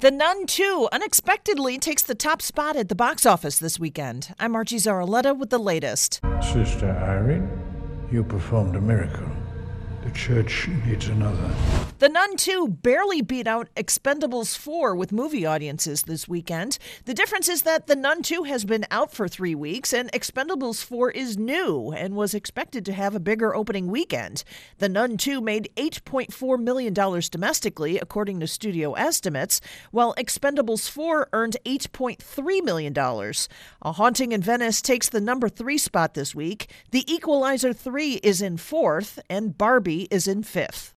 The Nun 2 unexpectedly takes the top spot at the box office this weekend. I'm Archie Zaraletta with the latest. Sister Irene, you performed a miracle. The church needs another. The Nun 2 barely beat out Expendables 4 with movie audiences this weekend. The difference is that The Nun 2 has been out for 3 weeks and Expendables 4 is new and was expected to have a bigger opening weekend. The Nun 2 made $8.4 million domestically, according to studio estimates, while Expendables 4 earned $8.3 million. A Haunting in Venice takes the number 3 spot this week. The Equalizer 3 is in 4th, and Barbie is in 5th.